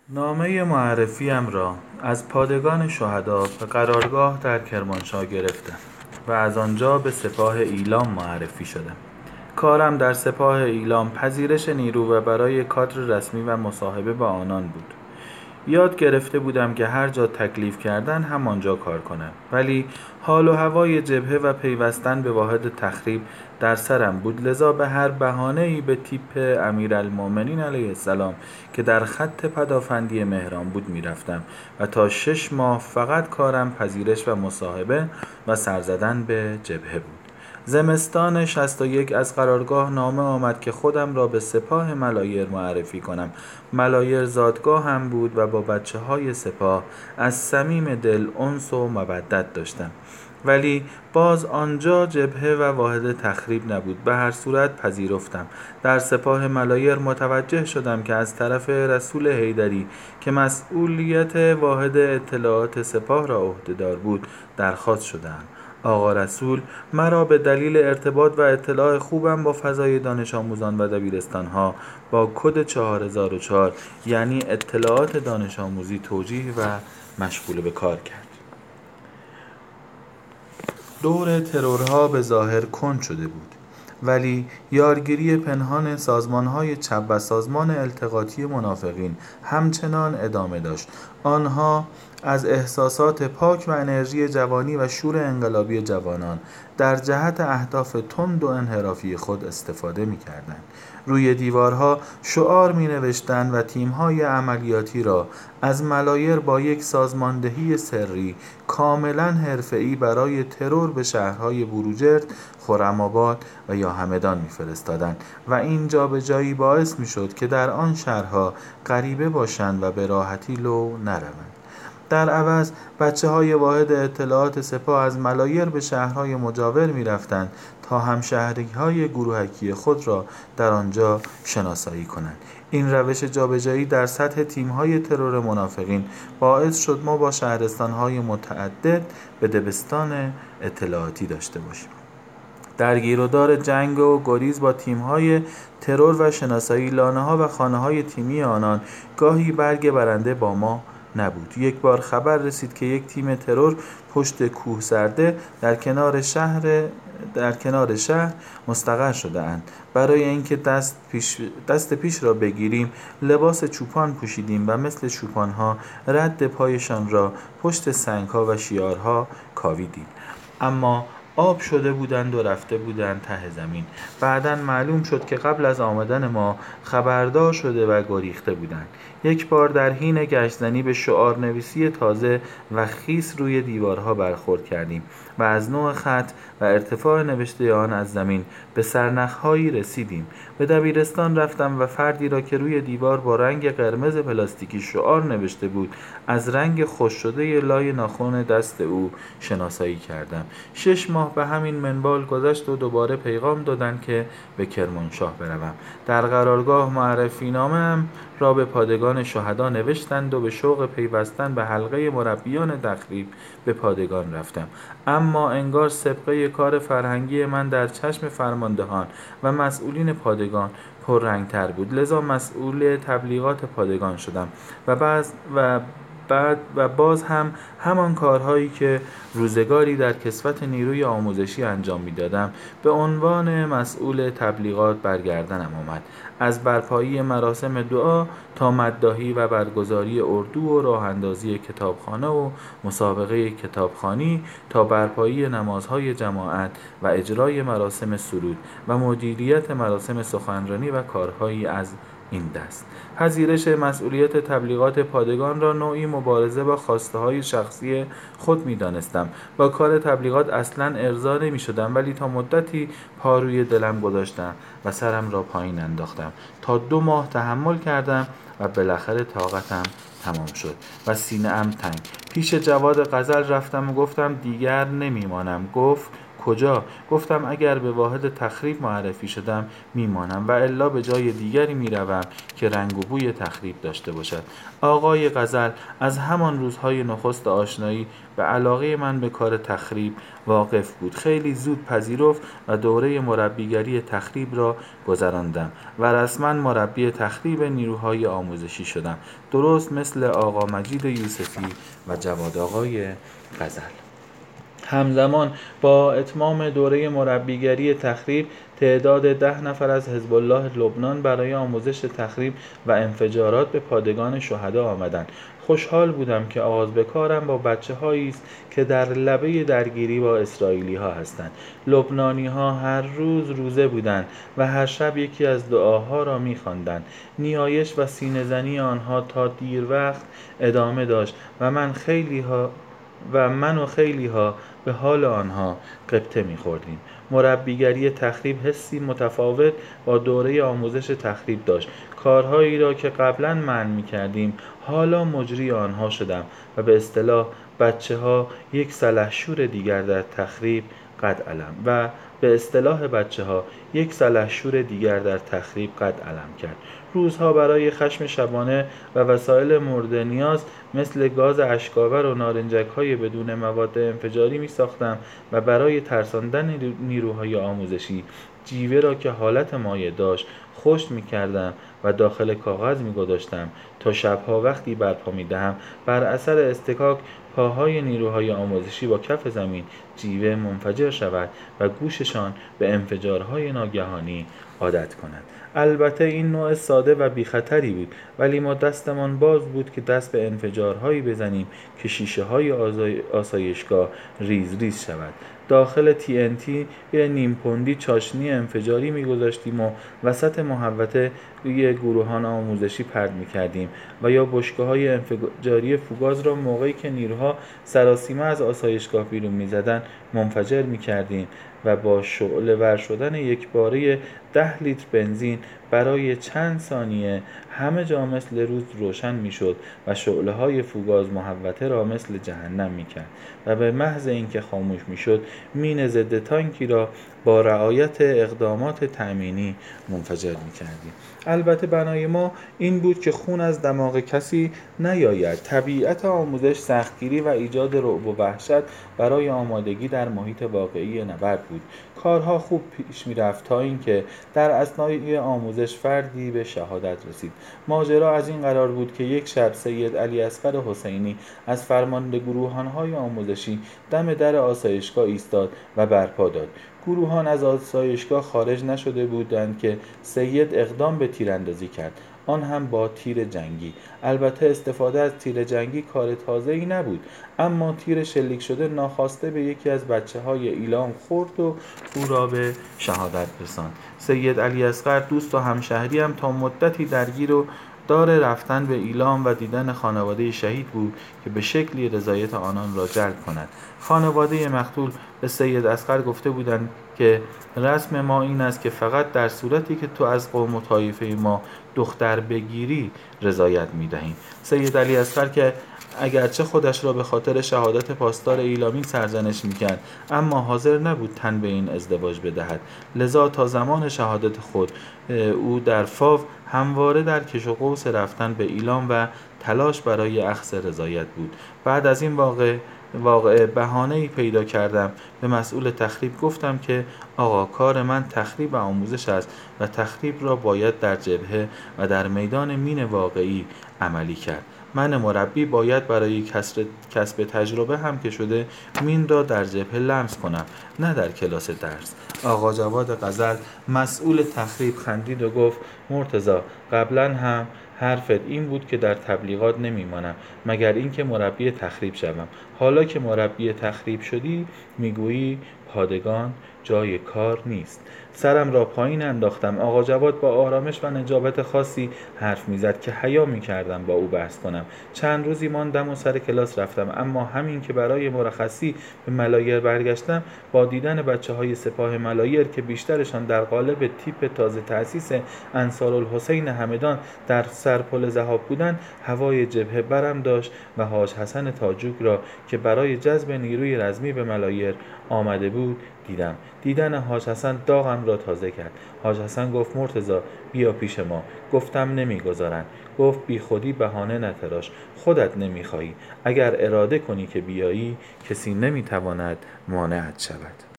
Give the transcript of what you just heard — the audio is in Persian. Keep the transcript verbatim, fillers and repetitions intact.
نامه معرفیم را از پادگان شهدا به قرارگاه در کرمانشاه گرفتم و از آنجا به سپاه ایلام معرفی شدم. کارم در سپاه ایلام پذیرش نیرو و برای کادر رسمی و مصاحبه با آنان بود. یاد گرفته بودم که هر جا تکلیف کردن همانجا کار کنم، ولی حال و هوای جبهه و پیوستن به واحد تخریب در سرم بود، لذا به هر بهانه‌ای به تیپ امیرالمومنین علیه السلام که در خط پدافندی مهران بود میرفتم و تا شش ماه فقط کارم پذیرش و مصاحبه و سر زدن به جبهه بود. زمستان شصت و یک از قرارگاه نامه آمد که خودم را به سپاه ملایر معرفی کنم. ملایر زادگاه هم بود و با بچه های سپاه از صمیم دل انس و مودت داشتم، ولی باز آنجا جبهه و واحد تخریب نبود. به هر صورت پذیرفتم. در سپاه ملایر متوجه شدم که از طرف رسول حیدری که مسئولیت واحد اطلاعات سپاه را عهده‌دار بود درخواست شدم. آقا رسول مرا به دلیل ارتباط و اطلاع خوبم با فضای دانش آموزان و دبیرستانها با کد چهار هزار و چهار یعنی اطلاعات دانش آموزی توجیه و مشغول به کار کرد. دور ترورها به ظاهر کند شده بود، ولی یارگیری پنهان سازمان‌های چپ و سازمان التقاطی منافقین همچنان ادامه داشت. آنها از احساسات پاک و انرژی جوانی و شور انقلابی جوانان در جهت اهداف تند و انحرافی خود استفاده می‌کردند. روی دیوارها شعار می‌نوشتند و تیم‌های عملیاتی را از ملایر با یک سازماندهی سری کاملا حرفه‌ای برای ترور به شهرهای بروجرد، خرم‌آباد و یا همدان می‌فرستادند و این جابجایی باعث می‌شد که در آن شهرها غریبه باشند و به راحتی لو نروند. در عوض بچه‌های واحد اطلاعات سپاه از ملایر به شهرهای مجاور می‌رفتند تا همشهری‌های گروهکی خود را در آنجا شناسایی کنند. این روش جابجایی در سطح تیم‌های ترور منافقین باعث شد ما با شهرستان‌های متعدد به دبستان اطلاعاتی داشته باشیم. در گیرودار جنگ و گریز با تیم‌های ترور و شناسایی لانه‌ها و خانه‌های تیمی آنان گاهی برگ برنده با ما نبود. یک بار خبر رسید که یک تیم ترور پشت کوه سرده در کنار شهر در کنار شهر مستقر شده اند. برای اینکه دست پیش دست پیش را بگیریم لباس چوپان پوشیدیم و مثل چوپان‌ها رد پایشان را پشت سنگ‌ها و شیارها کاویدیم، اما آب شده بودند و رفته بودند ته زمین. بعداً معلوم شد که قبل از آمدن ما خبردار شده و گریخته بودند. یک بار در حین گشت‌زنی به شعارنویسی تازه و خیس روی دیوارها برخورد کردیم و از نوع خط و ارتفاع نوشته آن از زمین به سرنخ‌هایی رسیدیم. به دبیرستان رفتم و فردی را که روی دیوار با رنگ قرمز پلاستیکی شعار نوشته بود از رنگ خشک شده لای ناخن دست او شناسایی کردم. شش ماه به همین منوال گذشت و دوباره پیغام دادند که به کرمانشاه بروم. در قرارگاه معرفی نامه‌ام را به پادگان شهدا نوشتند و به شوق پیوستن به حلقه مربیان تخریب به پادگان رفتم. اما انگار سابقه کار فرهنگی من در چشم فرماندهان و مسئولین پادگان پررنگ‌تر بود، لذا مسئول تبلیغات پادگان شدم و بعض و بعد و باز هم همان کارهایی که روزگاری در کسوت نیروی آموزشی انجام می‌دادم به عنوان مسئول تبلیغات برگردنم آمد. از برپایی مراسم دعا تا مداحی و برگزاری اردو و راه اندازی کتابخانه و مسابقه کتابخوانی تا برپایی نمازهای جماعت و اجرای مراسم سرود و مدیریت مراسم سخنرانی و کارهایی از این دست. پذیرش مسئولیت تبلیغات پادگان را نوعی مبارزه با خواسته‌های شخصی خود می‌دانستم. با کار تبلیغات اصلاً ارضا نمی‌شدم، ولی تا مدتی پا روی دلم گذاشتم و سرم را پایین انداختم. تا دو ماه تحمل کردم و بالاخره طاقتم تمام شد و سینه‌ام تنگ. پیش جواد غزل رفتم و گفتم دیگر نمی‌مانم. گفت کجا؟ گفتم اگر به واحد تخریب معرفی شدم میمانم و الا به جای دیگری میروم که رنگ و بوی تخریب داشته باشد. آقای غزل از همان روزهای نخست آشنایی به علاقه من به کار تخریب واقف بود. خیلی زود پذیرفت و دوره مربیگری تخریب را گذراندم و رسما مربی تخریب نیروهای آموزشی شدم، درست مثل آقا مجید یوسفی و جواد آقای غزل. همزمان با اتمام دوره مربیگری تخریب تعداد ده نفر از حزب الله لبنان برای آموزش تخریب و انفجارات به پادگان شهدا آمدند. خوشحال بودم که آغاز به کارم با بچه هایی است که در لبه درگیری با اسرائیلی ها هستند. لبنانی ها هر روز روزه بودند و هر شب یکی از دعاها را می خواندند. نیایش و سینه زنی آنها تا دیر وقت ادامه داشت و من خیلی ها و من و خیلی ها به حال آنها غبطه می‌خوردیم. مربیگری تخریب حسی متفاوت با دوره آموزش تخریب داشت. کارهایی را که قبلا منع می‌کردیم حالا مجری آنها شدم و به اصطلاح بچه ها یک سلحشور دیگر در تخریب قد علم و به اصطلاح بچه ها یک سلحشور دیگر در تخریب قد علم کرد. روزها برای خشم شبانه و وسایل مورد نیاز مثل گاز اشکاور و نارنجک های بدون مواد انفجاری می ساختم و برای ترساندن نیروهای آموزشی جیوه را که حالت مایع داشت خشک می کردم و داخل کاغذ می گذاشتم تا شبها وقتی برپا می دهم بر اثر استکاک پاهای نیروهای آموزشی با کف زمین جیوه منفجر شود و گوششان به انفجارهای ناگهانی عادت کند. البته این نوع ساده و بی خطری بود، ولی ما دستمان باز بود که دست به انفجارهایی بزنیم که شیشه های آسایشگاه ریز ریز شود. داخل تی ان تی یه نیم پوندی چاشنی انفجاری می‌گذاشتیم و وسط محوطه روی گروهان آموزشی پرت می‌کردیم و یا بشکه‌های انفجاری فوگاز را موقعی که نیروها سراسیمه از آسایشگاه بیرون می‌زدند منفجر می‌کردیم و با شعله ور شدن یک باره ده لیتر بنزین برای چند ثانیه همه جا مثل روز روشن میشد و شعله های فوگاز محوطه را مثل جهنم میکرد و به محض اینکه خاموش میشد مین ضد تانکی را با رعایت اقدامات تأمینی منفجر میکردیم. البته بنای ما این بود که خون از دماغ کسی نیاید. طبیعت آموزش سختگیری و ایجاد رعب و وحشت برای آمادگی در محیط واقعی نبرد بود. کارها خوب پیش می رفت تا اینکه در اثنای آموزش فردی به شهادت رسید. ماجرا از این قرار بود که یک شب سید علی اصغر حسینی از فرمانده گروهانهای آموزشی دم در آسایشگاه ایستاد و برپا داد. گروهان از آسایشگاه خارج نشده بودند که سید اقدام به تیراندازی کرد، آن هم با تیر جنگی. البته استفاده از تیر جنگی کار تازه‌ای نبود، اما تیر شلیک شده ناخواسته به یکی از بچه‌های ایلام خورد و او را به شهادت رساند. سید علی اصغر دوست و همشهری هم تا مدتی درگیر و دار رفتن به ایلام و دیدن خانواده شهید بود که به شکلی رضایت آنان را جلب کند. خانواده مقتول به سید اصغر گفته بودند که رسم ما این است که فقط در صورتی که تو از قوم و طایفه ما دختر بگیری رضایت می‌دهیم. سید علی اصغر که اگرچه خودش را به خاطر شهادت پاسدار ایلامی سرزنش می‌کرد، اما حاضر نبود تن به این ازدواج بدهد. لذا تا زمان شهادت خود او در فاو همواره در کش و قوس رفتن به ایلام و تلاش برای اخذ رضایت بود. بعد از این واقع واقعه بهانه‌ای پیدا کردم. به مسئول تخریب گفتم که آقا کار من تخریب آموزش است و تخریب را باید در جبهه و در میدان مین واقعی عملی کرد. من مربی باید برای کسب تجربه هم که شده مین را در جبهه لمس کنم، نه در کلاس درس. آقا جواد غزل مسئول تخریب خندید و گفت مرتضی قبلا هم حرفت این بود که در تبلیغات نمیمانم مگر اینکه مربی تخریب شوم. حالا که مربی تخریب شدی میگویی پادگان جای کار نیست. سرم را پایین انداختم. آقا جواد با آرامش و نجابت خاصی حرف میزد که حیا میکردم با او بحث کنم. چند روزی ماندم و سر کلاس رفتم، اما همین که برای مرخصی به ملایر برگشتم با دیدن بچه های سپاه ملایر که بیشترشان در قالب تیپ تازه تأسیس انصارالحسین همدان در سرپل ذهاب بودند هوای جبهه برم داشت و حاج حسن تاجوک را که برای جذب نیروی رزمی به ملایر آمده بود دیدم. دیدن حاج حسن داغم را تازه کرد. حاج حسن گفت مرتضی بیا پیش ما. گفتم نمیگذارند. گفت بی خودی بهانه نتراش، خودت نمیخواهی. اگر اراده کنی که بیایی کسی نمیتواند مانعت شود.